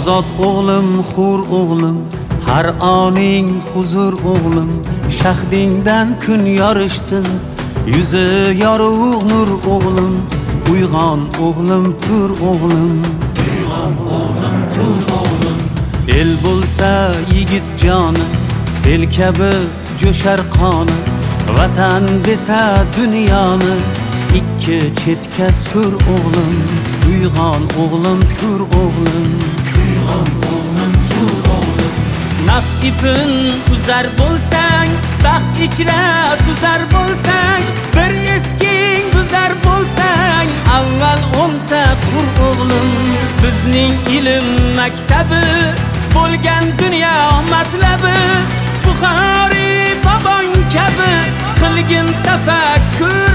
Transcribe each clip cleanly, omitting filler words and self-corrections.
Ozod o'g'lim, hur o'g'lim, har oning huzur o'g'lim, shahdingdan kun yorishsin, yuzi yorug' nur o'g'lim. Uyg'on o'g'lim, tur o'g'lim, uyg'on o'g'lim, tur o'g'lim. El bo'lsa yigit joni, sel kabi jo'shar qoni, vatan desa dunyoni ikki chetga sur o'g'lim. Uyg'on o'g'lim, tur o'g'lim, uyg'on o'g'lim, tur o'g'lim. Nafs ipin uzar bo'lsang, baxt ichra suzar bo'lsang, bir esking buzar bo'lsang, avval o'nta qur o'g'lim. Bizning ilm maktabi bo'lgan dunyo matlabi, Buxoriy bobong kabi qilgin tafakkur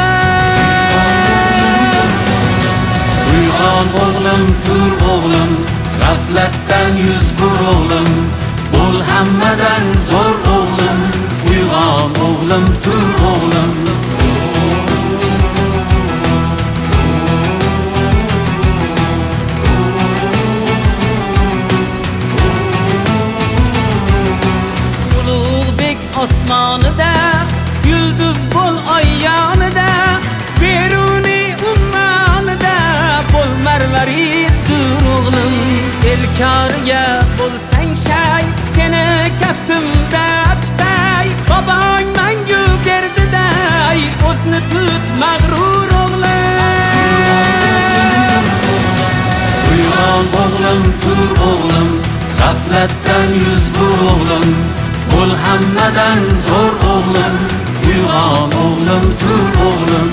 o'g'lim. Uyg'on o'g'lim, tur o'g'lim, g'aflatdan yuz bur o'g'lim, bo'l hammadan zo'r o'g'lim. Uyg'on o'g'lim, tur o'g'lim. Ulug'bek osmonida, yulduz bo'l oy yonida, beruniy ummonida bo'l marvariddir o'g'lim. Elkoriga bo'lsang shay, seni kaftimda tutay, bobong mangu berdiday, o'zni tut mag'rur o'g'lim. Uyg'on o'g'lim, tur o'g'lim, g'aflatdan yuz bur o'g'lim, bo'l hammadan zo'r o'g'lim. Uyg'on o'g'lim, tur o'g'lim.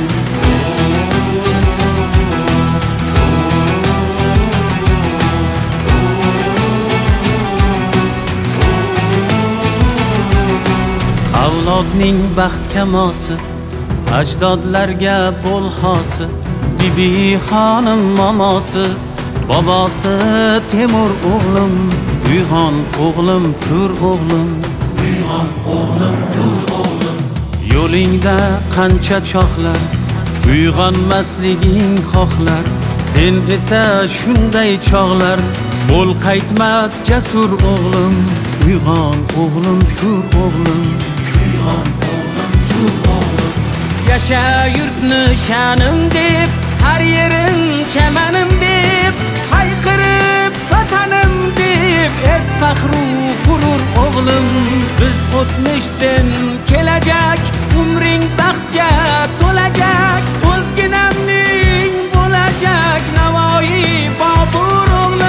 Avlodning baxt kamosi, ajdodlarga bo'l xosi, bibi xonim momosi, bobosi Temur o'g'lim. Uyg'on o'g'lim, tur o'g'lim, uyg'on o'g'lim, tur o'g'lim. Yo'lingda qancha choqlar, uyg'onmasliging xohlar, sen esa shunday chog'lar, bo'l qaytmas jasur o'g'lim. Uyg'on o'g'lim, tur o'g'lim, uyg'on o'g'lim, tur o'g'lim. Yasha yurtni sha'nim deb, har yerim chamanim deb, hayqirib vatanim deb, et faxru g'urur o'g'lim. Biz o'tmish, sen kelajak, umring baxtga to'lajak, o'zginamning bo'lajak Navoiy Bobur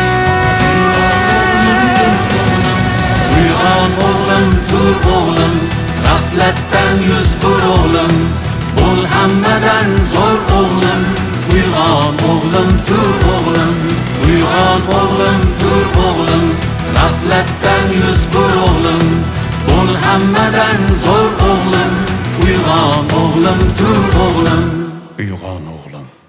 o'g'lim. Uyg'on o'g'lim, tur o'g'lim, g'aflatdan yuz bur o'g'lim, bo'l hammadan zo'r o'g'lim. Uyg'on o'g'lim, tur o'g'lim, uyg'on o'g'lim, tur o'g'lim, g'aflatdan yuz bur o'g'lim, bo'l hammadan zo'r o'g'lim. Uyg'on o'g'lim, tur o'g'lim, uyg'on o'g'lim.